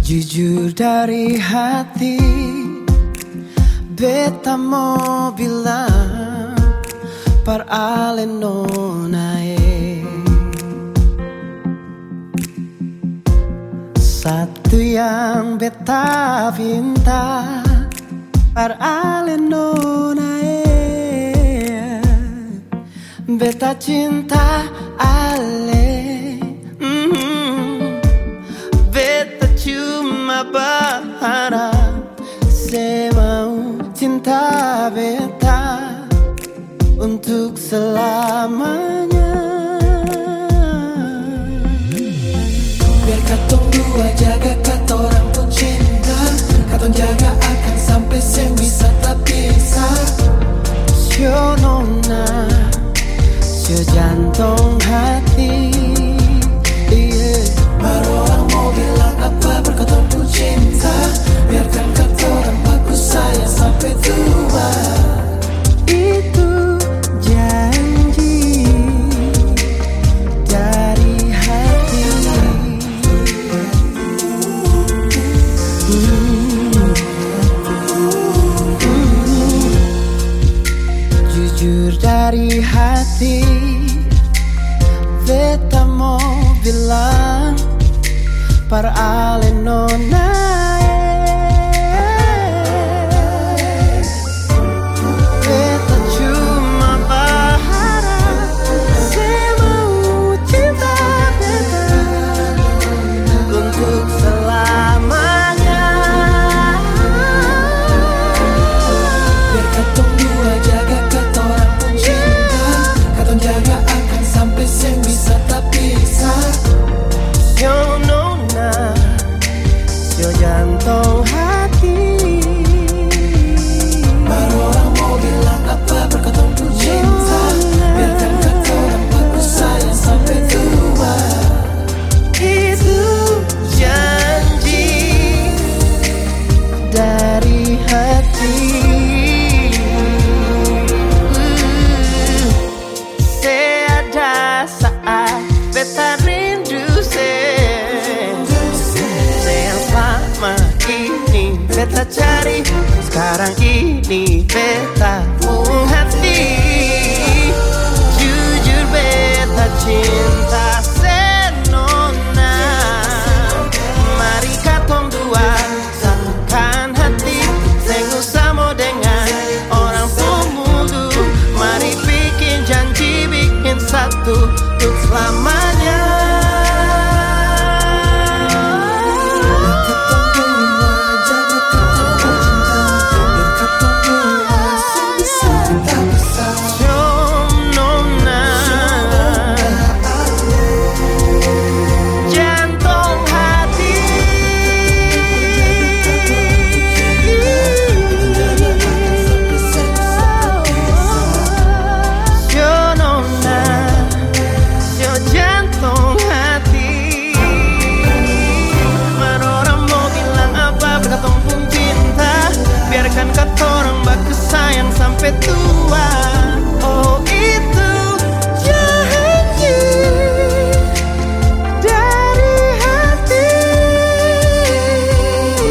Jujur dari hati, beta mau bilang par ale nonae. Satu yang beta pinta par ale nonae, beta cinta ale. Beta cuma berharap saya mau cinta beta untuk selamanya. Biar katong dua jaga katorang pun cinta, katong jaga akan sampai seng bisa terpisah. Sio nona, sio jantung hati, yeah. Baru orang mau bilang apa berkatong pun cinta, biarkan katorang baku sayang sampai tua. Itu janji dari hati. Jujur dari hati, beta mau bilang par ale nonae, beta cuma berharap saya mau cinta beta untuk selamanya. Biar katong dua jaga katorang pun cinta, katong jaga akan sampai seng bisa terpisah. Sio nona, sio jantung hati. Baru orang mau bilang apa berkatong pun cinta, biarkan katorang baku sayang sampai tua. Itu janji dari hati. Seada saat beta rindu selama ini beta cari, sekarang ini beta pun hati. Jujur beta cinta senona, mari katong dua satukan hati, seng usah mau dengan orang pemudu. Mari bikin janji, bikin satu untuk selamanya.